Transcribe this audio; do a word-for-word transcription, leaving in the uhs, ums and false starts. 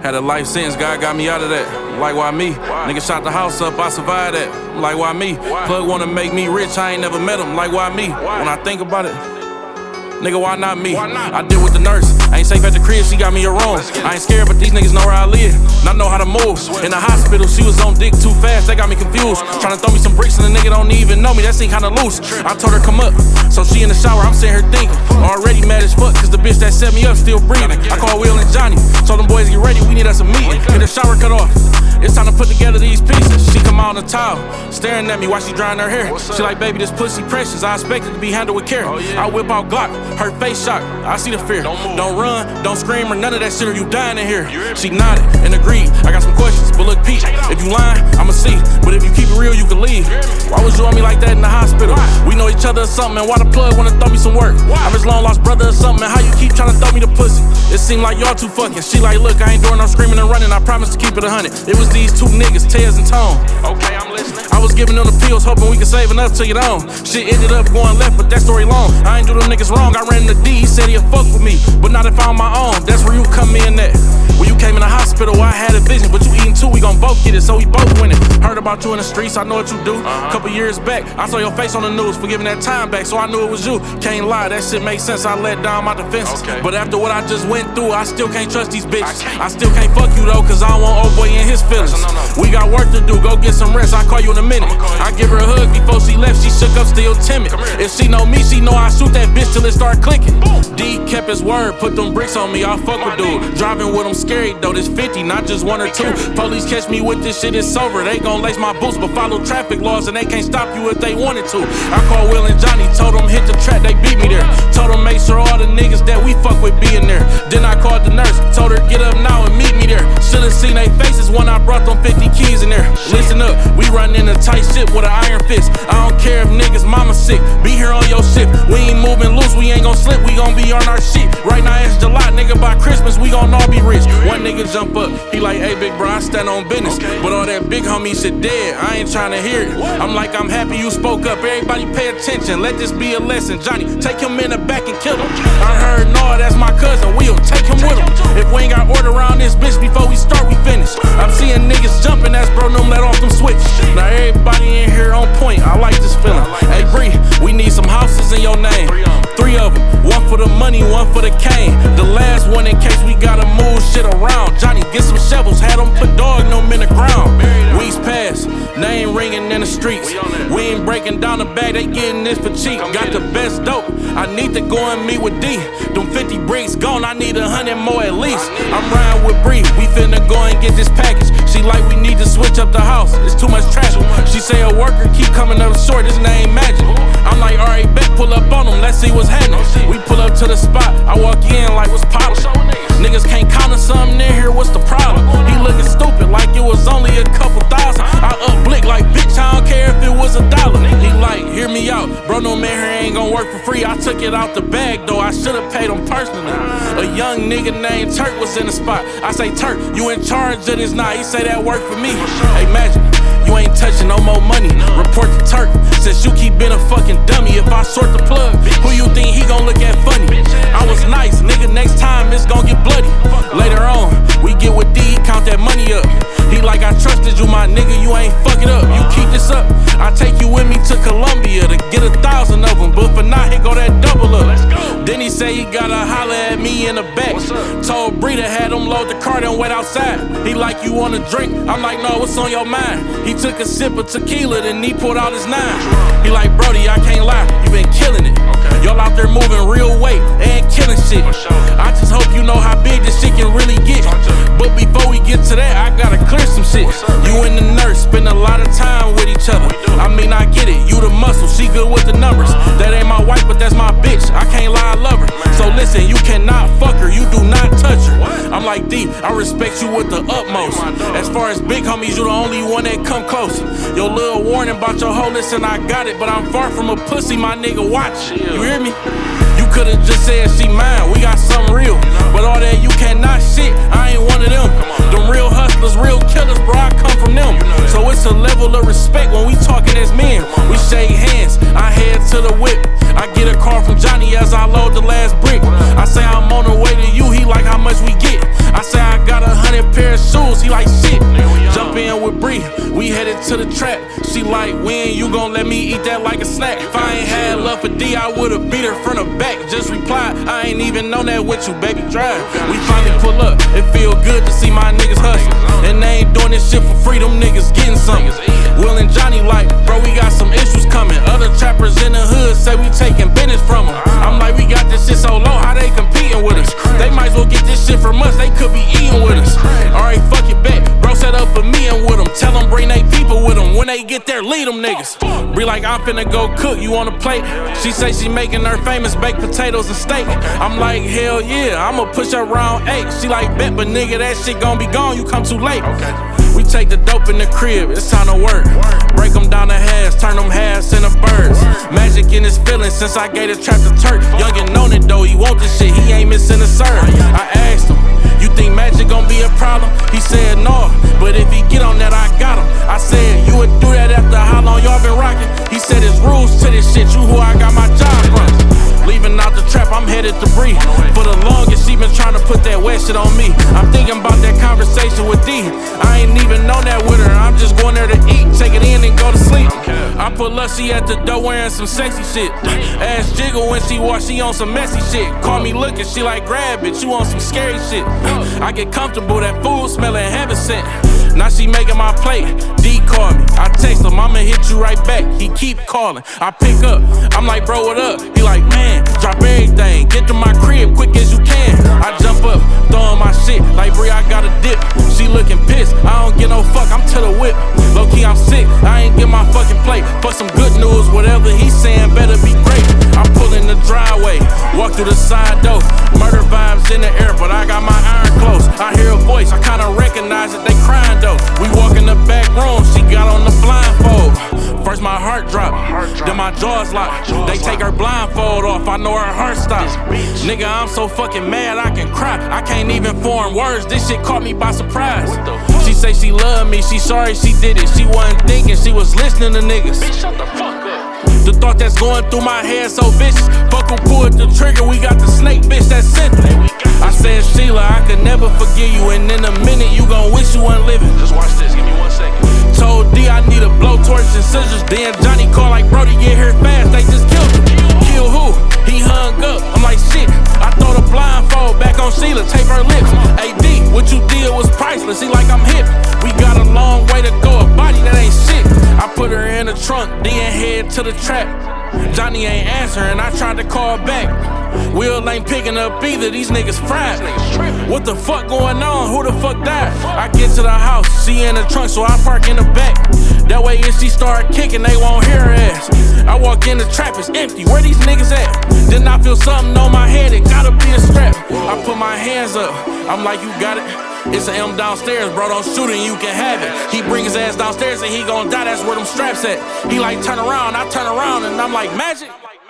Had a life sentence, God got me out of that. Like, why me? Why? Nigga shot the house up, I survived that. Like, why me? Why? Plug wanna make me rich, I ain't never met him. Like, why me? Why? When I think about it, nigga, why not me? Why not? I deal with the nurse, I ain't safe at the crib, she got me a room. I ain't scared, but these niggas know where I live, not know how to move. In the hospital, she was on dick too fast, they got me confused. Tryna throw me some bricks and the nigga don't even know me, that seem kinda loose. I told her come up, so she in the shower, I'm sitting here thinking. Already mad as fuck, cause the bitch that set me up still breathing. I call Will and Johnny, told them boys get ready, we need us a meeting. Get the shower cut off, it's time to put together these pieces. She come out on the towel, staring at me while she drying her hair. She like, baby, this pussy precious, I expect it to be handled with care. I whip out Glock, her face shocked, I see the fear. Don't run, don't scream or none of that shit or you dying in here. She nodded and agreed, I got some questions, but look Pete, if you lying, I'ma see. But if you keep it real, you can leave. Why was you on me like that in the hospital? We know each other or something, and why the plug wanna throw me some work? I'm his long lost brother or something, and how you keep trying to throw me the pussy? It seemed like y'all too fucking. She like, look, I ain't doing no screaming and running, I promise to keep it a hundred. It was these two niggas, Tez and Tone. Okay, I'm listening. I was giving them the pills, hoping we could save enough to get on. Shit ended up going left, but that story long. I ain't do them niggas wrong, I ran into D, he said he'd fuck with me, but not if I'm on my own. That's where you come in at. When you came in the hospital, I had a vision, but you eating too, we gon' both get it, so we both winning. Heard about you in the streets, I know what you do. Uh-huh. Couple years back, I saw your face on the news for giving that time back, so I knew it was you. Can't lie, that shit makes sense, I let down my defenses. Okay. But after what I just went through, I still can't trust these bitches. I, I still can't fuck you though, cause I don't want old boy in his feelings. No, no, no. We got work to do, go get some rest, I'll call you in a minute. I give her a hug before she left, she shook up, still timid. If she know me, she know I shoot that bitch till it start clicking. Boom. D kept his word, put them bricks on me, I'll fuck with dude. Driving with him scary though, this fifty, not just one or two. Police catch me with this shit, it's over. They gon' lace my boots, but follow traffic laws and they can't stop you if they wanted to. I called Will and Johnny, told them hit the track, they beat me there. Told them make sure all the niggas that we fuck with be in there. Then I called the nurse, told her get up now and meet me there. Should've seen they faces when I brought them fifty keys in there. Listen up, we run in a tight shit with an iron fist. I don't care if niggas mama sick, be here on your shift. We ain't moving loose, we ain't gon' slip, we gon' be on our shit. Right now it's July, nigga, by Christmas we gon' all be rich. One nigga jump up, he like, hey big bro, I stand on business. Okay. But all that big homie shit dead, I ain't tryna hear it. What? I'm like, I'm happy you spoke up, everybody pay attention, let this be a lesson. Johnny, take him in the back and kill him. I heard, no, that's my cousin, we'll take him with him. If we ain't got order around this bitch before we start, we finish. I'm seeing niggas jumping, that's bro, them let off them switch. Now everybody in here on point, I like this feeling. Hey Bree, we need some houses in your name. Three of them, one for the money, one for the cane. The last one in case we gotta move shit around. Johnny, get some shovels, had them put dog them in the ground. Weeks pass, name ringing in the streets. We ain't breaking down the bag, they getting this for cheap. Got the best dope, I need to go and meet with D. Them fifty bricks gone, I need a hundred more at least. I'm riding with Bree, we finna go and get this package. She like we need to switch up the house, it's too much trash. She say a worker keep coming up short, this name magic. I'm like, alright, bet, pull up on them, let's see what's happening. We pull up to the spot, I walk in like what's poppin'. Niggas can't count on something in here, what's the problem? He looking stupid like it was only a couple thousand. I up blick like, bitch, I don't care if it was a dollar. He like, hear me out, bro, no man here ain't gon' work for free. I took it out the bag though, I should've paid him personally. A young nigga named Turk was in the spot. I say, Turk, you in charge of this night? He say that work for me. Hey, Magic, you ain't touching no more money. Report to Turk, since you keep being a fucking dummy. If I sort the plug, who you think he gon' look at funny? I was nice, nigga, next time it's gon' get bloody. Later on, we get with D, count that money up. He like, I trusted you, my nigga, you ain't fuck it up. You keep this up, I take you with me to Columbia to get a thousand of them. But for now, here go that double up. Then he say he gotta holler at me in the back. Told Bree to have him load the car and wait outside. He like, you wanna drink? I'm like, no, what's on your mind? He took a sip of tequila, then he pulled out his nine. He like, Brody, I can't lie, you been killing it. Y'all out there moving real weight and killing shit. I just hope you know how big this shit can really get. But before we get to that, I gotta clear some shit. You and the nurse spend a lot of time with each other. I mean, I get it, you the muscle, she good with the numbers. That ain't my wife, but that's my bitch, I can't lie, I love her. So listen, you cannot fuck her, you do not touch her. I'm like, D, I respect you with the utmost. As far as big homies, you the only one that come close. Your little warning about your hoe, listen, I got it, but I'm far from a pussy, my nigga, watch. You hear me? You could've just said she mine, we got something real. But all that you cannot shit, I ain't one of them. Them real hustlers, real killers, bro, I come from them. So it's a level of respect when we talking as men. We shake hands, I head to the whip. I get a call from Johnny as I load the last brick. I say I'm on the way to you, he like how much we get. I say I got a hundred pair of shoes, he like shit. Jump in with Bree, we headed to the trap. She like, when you gon' let me eat that like a snack? If I ain't had love for D, I would've beat her from the back. Just replied, I ain't even known that with you, baby, drive. We finally pull up, it feel good to see my niggas hustling. And they ain't doing this shit for free, them niggas getting something. Will and Johnny like, bro, we got some issues coming. Other trappers in the hood say we taking business from them. I'm like, we got this shit so low, how they competing with us? They might as well get this shit from us, they could be eating with us. Alright, fuck it back, bro set up for me and with them. Tell them bring they people with them, when they get there, lead them niggas. Be like, I'm finna go cook, you on the plate? She say she making her famous baked potatoes and steak. I'm like, hell yeah, I'ma push her round eight. She like, bet, but nigga, that shit gon' be gone, you come too late. We take the dope in the crib, it's time to work. Break them down to halves, turn them halves into birds. Magic in his feelings since I gave the trap to Turk. Youngin' known it though, he want this shit, he ain't missing a serve. I asked him, you think Magic gon' be a problem? He said no, but if he get on that, I got him. I said, you would do that after how long y'all been rocking? He said, there's rules to this shit, you who I got my job from. Leaving out the trap, I'm headed to Bree. For the longest, she been trying to put that wet shit on me. I'm thinking about that conversation with D. I ain't even know that with her, I'm just going there to eat, take it in and go to sleep. I put Lushy at the door wearing some sexy shit. Ass jiggle when she walk, she on some messy shit. Call me looking, she like, grab it, you on some scary shit. I get comfortable, that food smelling heaven sent. Now she making my plate, D call me. I text him, I'ma hit you right back. He keep calling, I pick up. I'm like, bro, what up? He like, man, drop everything, get to my crib quick as you can. I jump up, throwing my shit, like, Bree, I got a dip. She looking pissed, I don't get no fuck, I'm to the whip. Low key, I'm sick, I ain't get my fucking plate. For some good news, whatever he's saying better be great. I pull in the driveway, walk through the side door. Murder vibes in the air, but I got my iron close. I hear a voice, I kinda recognize it, they crying though. We walk in the back room, she got on the blindfold. First my heart dropped, then my jaws locked. They take her blindfold off, I know her heart stopped. Nigga, I'm so fucking mad I can cry. I can't even form words, this shit caught me by surprise. She say she love me, she sorry she did it. She wasn't thinking, she was listening to niggas. Bitch, shut the fuck up. The thought that's going through my head so vicious. Fuck who pulled the trigger, we got the snake, bitch, that's sent. I said, Sheila, I could never forgive you, and in a minute you gon' wish you weren't living. Just watch this, give me one second. Told D I need a blowtorch and scissors. Then Johnny called like, Brody, get here fast, they just killed him. Kill who? He hung up, I'm like, shit. I throw the blindfold back on Sheila, tape her lips. A D, what you did was priceless, he like I'm hip. We got a long way to go, a body that ain't shit. I put her in the trunk, then head to the trap. Johnny ain't answering, I tried to call back. Will ain't picking up either, these niggas fried. What the fuck going on, who the fuck died? I get to the house, she in the trunk, so I park in the back. That way if she start kicking, they won't hear her ass. I walk in the trap, it's empty, where these niggas at? Then I feel something on my head, it gotta be a strap. I put my hands up, I'm like, you got it? It's an M downstairs, bro, don't shoot it, you can have it. He bring his ass downstairs and he gon' die, that's where them straps at. He like, turn around, I turn around and I'm like, Magic?